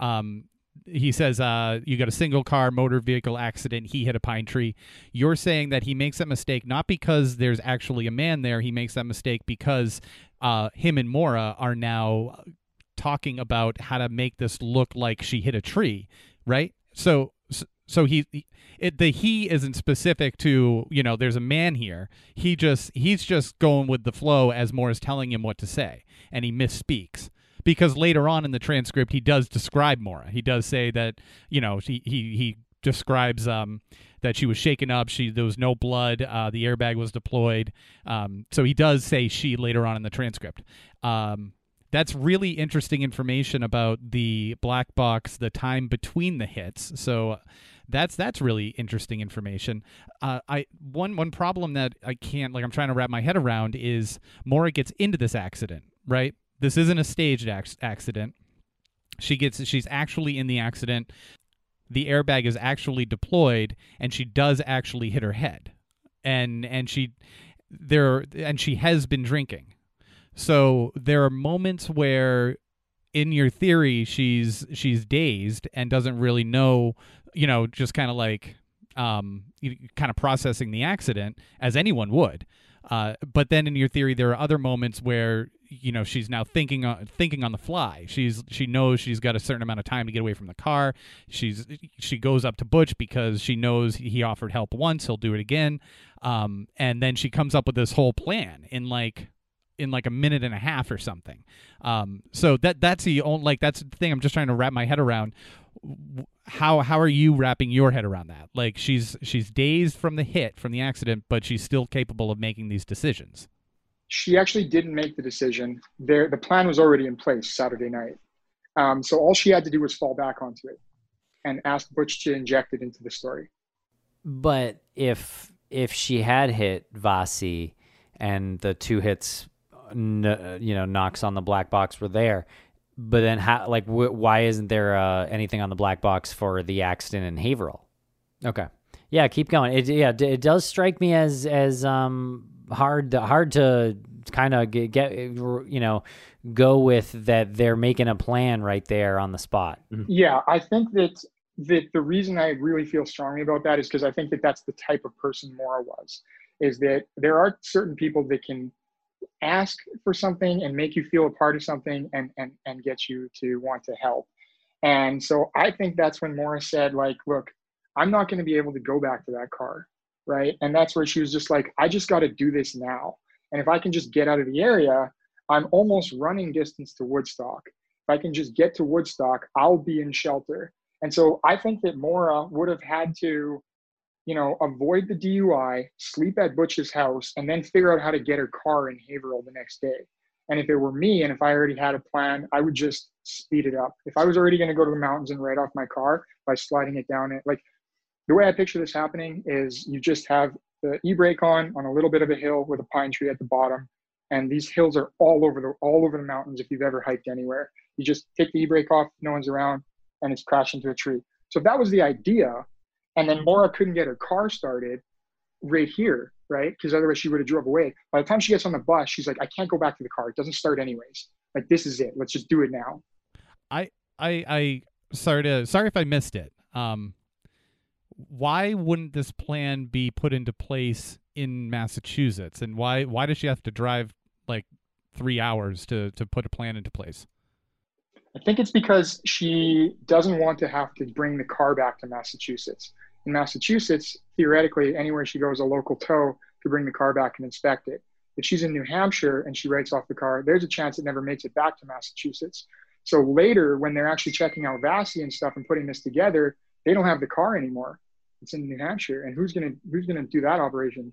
says you got a single car motor vehicle accident, he hit a pine tree. You're saying that he makes that mistake not because there's actually a man there. He makes that mistake because him and Maura are now talking about how to make this look like she hit a tree, right? So he isn't specific to, there's a man here. He's just going with the flow as Maura's telling him what to say, and he misspeaks. Because later on in the transcript, he does describe Maura. He does say that, he describes that she was shaken up. There was no blood. The airbag was deployed. So he does say she later on in the transcript. That's really interesting information about the black box, the time between the hits. So that's really interesting information. One problem that I'm trying to wrap my head around is Maura gets into this accident, right? This isn't a staged accident. She's actually in the accident. the airbag is actually deployed and she does actually hit her head, and she has been drinking. So there are moments where, in your theory, she's dazed and doesn't really know, just kind of like kind of processing the accident as anyone would. But then in your theory, there are other moments where she's now thinking on the fly. She knows she's got a certain amount of time to get away from the car. She goes up to Butch because she knows he offered help once, he'll do it again. And then she comes up with this whole plan in like a minute and a half or something. So that's the thing I'm just trying to wrap my head around. How are you wrapping your head around that? Like, she's dazed from the accident, but she's still capable of making these decisions. She actually didn't make the decision. The plan was already in place Saturday night. So all she had to do was fall back onto it and ask Butch to inject it into the story. But if she had hit Vasi and the 2 hits, knocks on the black box were there, but then why isn't there anything on the black box for the accident in Haverhill? Okay. Yeah, keep going. It does strike me as hard to kind of get go with that they're making a plan right there on the spot. Yeah, I think that the reason I really feel strongly about that is because I think that that's the type of person Maura was, is that there are certain people that can ask for something and make you feel a part of something and get you to want to help. And so I think that's when Maura said, like, look, I'm not going to be able to go back to that car. Right. And that's where she was just like, I just got to do this now. And if I can just get out of the area, I'm almost running distance to Woodstock. If I can just get to Woodstock, I'll be in shelter. And so I think that Maura would have had to, avoid the DUI, sleep at Butch's house, and then figure out how to get her car in Haverhill the next day. And if it were me, and if I already had a plan, I would just speed it up. If I was already going to go to the mountains and write off my car by sliding it down, the way I picture this happening is you just have the e-brake on a little bit of a hill with a pine tree at the bottom. And these hills are all over the mountains if you've ever hiked anywhere. You just take the e-brake off, no one's around, and it's crashed into a tree. So if that was the idea, and then Maura couldn't get her car started right here, right? Because otherwise she would have drove away. By the time she gets on the bus, she's like, I can't go back to the car. It doesn't start anyways. Like, this is it. Let's just do it now. Sorry if I missed it. Why wouldn't this plan be put into place in Massachusetts? And why does she have to drive like 3 hours to put a plan into place? I think it's because she doesn't want to have to bring the car back to Massachusetts. In Massachusetts, theoretically, anywhere she goes, a local tow could bring the car back and inspect it. If she's in New Hampshire and she writes off the car, there's a chance it never makes it back to Massachusetts. So later, when they're actually checking out Vasi and stuff and putting this together, they don't have the car anymore. It's in New Hampshire, and who's gonna do that operation?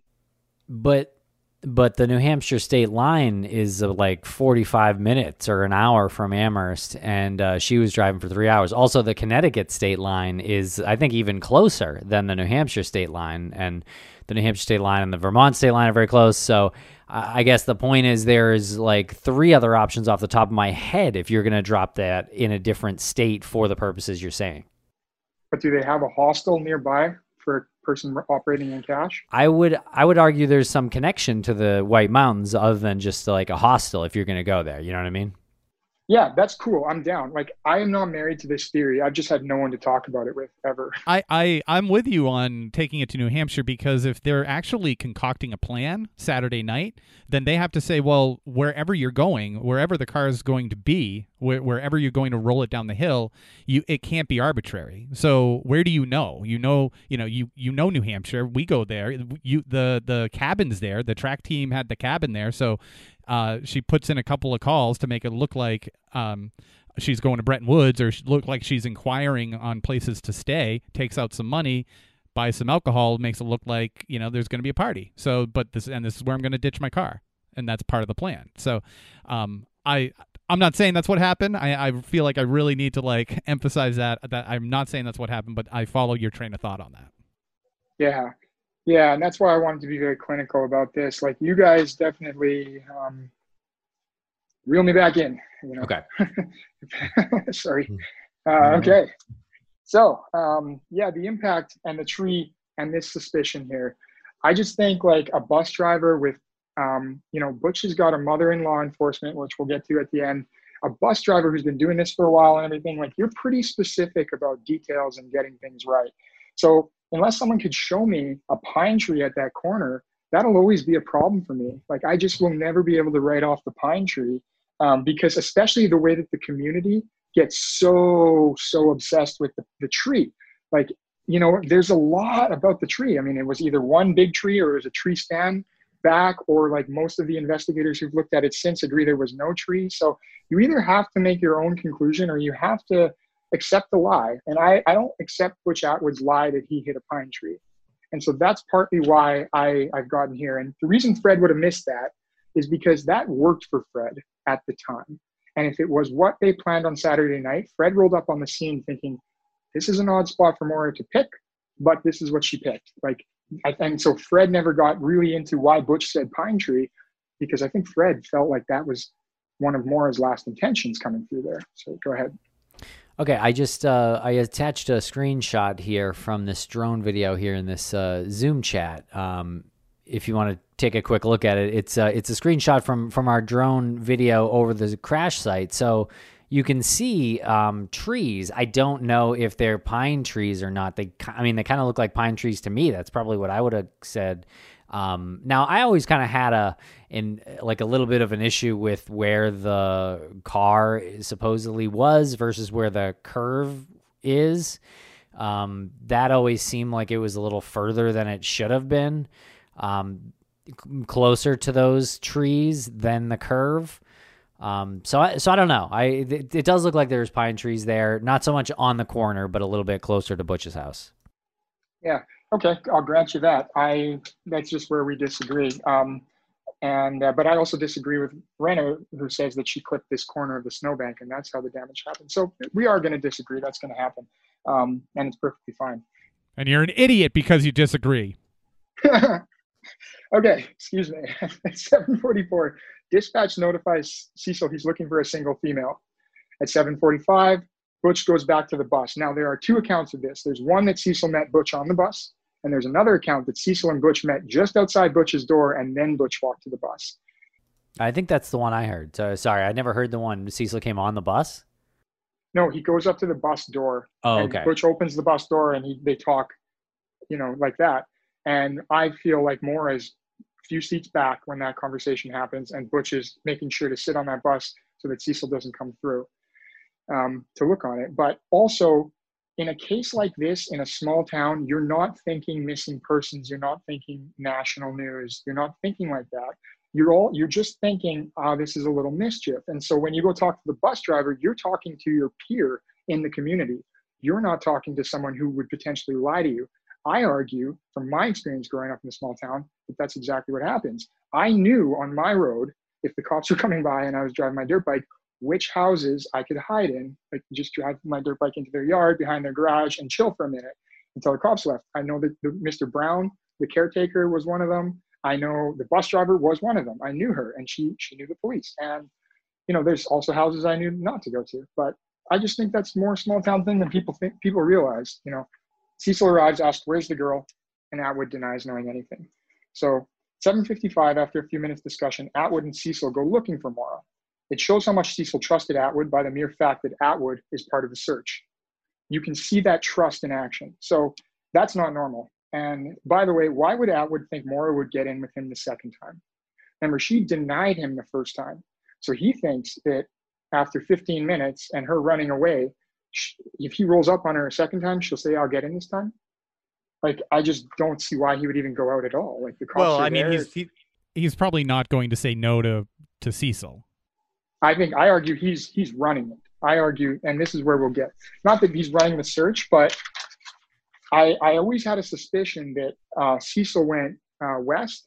But the New Hampshire state line is like 45 minutes or an hour from Amherst, and she was driving for 3 hours. Also, the Connecticut state line is, I think, even closer than the New Hampshire state line, and the New Hampshire state line and the Vermont state line are very close. So I guess the point is there's like 3 other options off the top of my head if you're going to drop that in a different state for the purposes you're saying. But do they have a hostel nearby for a person operating in cash? I would argue there's some connection to the White Mountains other than just like a hostel if you're going to go there. You know what I mean? Yeah, that's cool. I'm down. Like, I am not married to this theory. I've just had no one to talk about it with ever. I'm with you on taking it to New Hampshire, because if they're actually concocting a plan Saturday night, then they have to say, well, wherever you're going, wherever the car is going to be, wherever you're going to roll it down the hill, it can't be arbitrary. So where do you know? You know New Hampshire. We go there. The cabin's there. The track team had the cabin there. So she puts in a couple of calls to make it look like she's going to Bretton Woods, or look like she's inquiring on places to stay, takes out some money, buys some alcohol, makes it look like, there's going to be a party. So, this is where I'm going to ditch my car. And that's part of the plan. So, I'm not saying that's what happened. I feel like I really need to emphasize that I'm not saying that's what happened, but I follow your train of thought on that. Yeah. Yeah. And that's why I wanted to be very clinical about this. Like, you guys definitely reel me back in, Okay. Sorry. Okay. So, yeah, the impact and the tree and this suspicion here. I just think like a bus driver with, Butch has got a mother in law enforcement, which we'll get to at the end. A bus driver who's been doing this for a while and everything, like you're pretty specific about details and getting things right. So unless someone could show me a pine tree at that corner, that'll always be a problem for me. Like I just will never be able to write off the pine tree because especially the way that the community gets so obsessed with the tree. Like, there's a lot about the tree. I mean, it was either one big tree or it was a tree stand back, or like most of the investigators who've looked at it since agree there was no tree. So you either have to make your own conclusion or you have to accept the lie. And I don't accept Butch Atwood's lie that he hit a pine tree. And so that's partly why I've gotten here. And the reason Fred would have missed that is because that worked for Fred at the time. And if it was what they planned on Saturday night, Fred rolled up on the scene thinking, this is an odd spot for Maura to pick, but this is what she picked. And so Fred never got really into why Butch said pine tree, because I think Fred felt like that was one of Maura's last intentions coming through there. So go ahead. Okay, I just I attached a screenshot here from this drone video here in this Zoom chat. If you want to take a quick look at it, it's a screenshot from our drone video over the crash site. So you can see trees. I don't know if they're pine trees or not. They kind of look like pine trees to me. That's probably what I would have said. Now, I always kind of had a little bit of an issue with where the car supposedly was versus where the curve is. That always seemed like it was a little further than it should have been, closer to those trees than the curve. So I don't know. It does look like there's pine trees there, not so much on the corner, but a little bit closer to Butch's house. Yeah. Okay. I'll grant you that. That's just where we disagree. But I also disagree with Rena, who says that she clipped this corner of the snowbank and that's how the damage happened. So we are going to disagree. That's going to happen. And it's perfectly fine. And you're an idiot because you disagree. Okay. Excuse me. At 7:44, dispatch notifies Cecil he's looking for a single female. At 7:45, Butch goes back to the bus. Now, there are two accounts of this. There's one that Cecil met Butch on the bus, and there's another account that Cecil and Butch met just outside Butch's door, and then Butch walked to the bus. I think that's the one I heard. So, sorry, I never heard the one Cecil came on the bus. No, he goes up to the bus door. Oh, and okay. Butch opens the bus door, and they talk, like that. And I feel like Maura's a few seats back when that conversation happens, and Butch is making sure to sit on that bus so that Cecil doesn't come through. To look on it. But also in a case like this, in a small town, you're not thinking missing persons. You're not thinking national news. You're not thinking like that. You're just thinking, this is a little mischief. And so when you go talk to the bus driver, you're talking to your peer in the community. You're not talking to someone who would potentially lie to you. I argue from my experience growing up in a small town that that's exactly what happens. I knew on my road, if the cops were coming by and I was driving my dirt bike, which houses I could hide in, like just drive my dirt bike into their yard, behind their garage, and chill for a minute until the cops left. I know that Mr. Brown, the caretaker, was one of them. I know the bus driver was one of them. I knew her, and she knew the police. And, there's also houses I knew not to go to. But I just think that's more a small town thing than people realize. Cecil arrives, asks, "Where's the girl?" And Atwood denies knowing anything. So 7:55, after a few minutes discussion, Atwood and Cecil go looking for Maura. It shows how much Cecil trusted Atwood by the mere fact that Atwood is part of the search. You can see that trust in action. So that's not normal. And by the way, why would Atwood think Maura would get in with him the second time? Remember, she denied him the first time. So he thinks that after 15 minutes and her running away, if he rolls up on her a second time, she'll say, "I'll get in this time." Like, I just don't see why he would even go out at all. Like, the cops are there. He's probably not going to say no to Cecil. I argue he's running it. I argue, and this is where we'll get, not that he's running the search, but I always had a suspicion that Cecil went west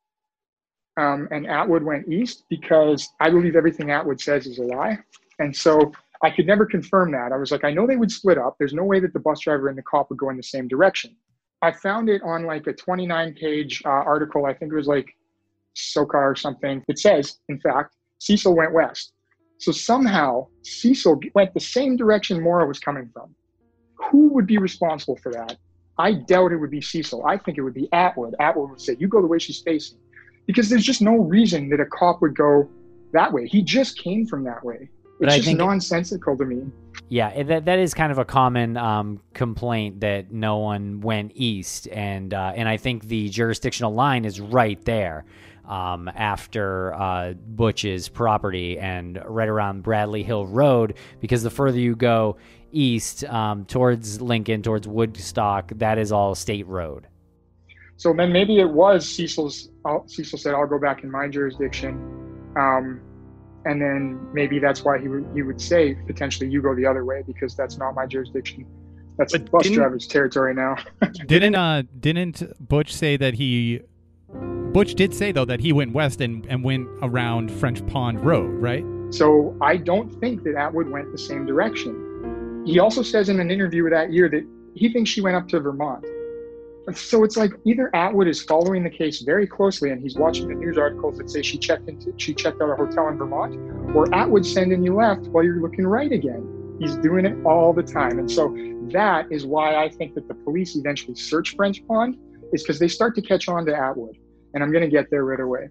and Atwood went east, because I believe everything Atwood says is a lie. And so I could never confirm that. I was like, I know they would split up. There's no way that the bus driver and the cop would go in the same direction. I found it on like a 29-page article. I think it was like SoCa or something. It says, in fact, Cecil went west. So somehow Cecil went the same direction Maura was coming from. who would be responsible for that? I doubt it would be Cecil. I think it would be Atwood. Atwood would say, you go the way she's facing. Because there's just no reason that a cop would go that way. He just came from that way. It's just nonsensical to me. Yeah, that is kind of a common complaint that no one went east. And I think the jurisdictional line is right there after Butch's property and right around Bradley Hill Road, because the further you go east towards Lincoln, towards Woodstock, that is all state road. So then maybe it was Cecil said, I'll go back in my jurisdiction. And then maybe that's why he would say, potentially, you go the other way, because that's not my jurisdiction. That's the bus driver's territory now. Didn't Butch say that Butch did say, though, that he went west and went around French Pond Road, right? So I don't think that Atwood went the same direction. He also says in an interview that year that he thinks she went up to Vermont. So it's like either Atwood is following the case very closely and he's watching the news articles that say she checked out a hotel in Vermont, or Atwood's sending you left while you're looking right again. He's doing it all the time. And so that is why I think that the police eventually search French Pond, is because they start to catch on to Atwood. And I'm going to get there right away.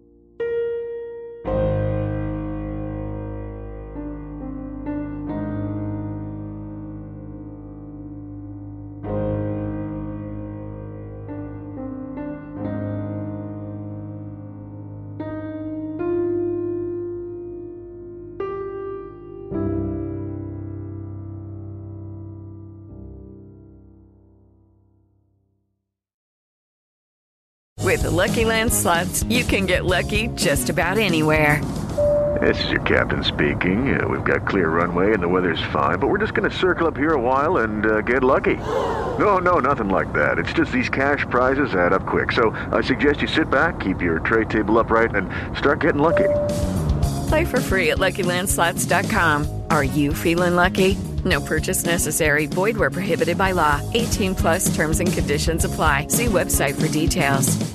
With the Lucky Land Slots, you can get lucky just about anywhere. This is your captain speaking. We've got clear runway and the weather's fine, but we're just going to circle up here a while and get lucky. No, nothing like that. It's just these cash prizes add up quick. So I suggest you sit back, keep your tray table upright, and start getting lucky. Play for free at LuckyLandSlots.com. Are you feeling lucky? No purchase necessary. Void where prohibited by law. 18+ terms and conditions apply. See website for details.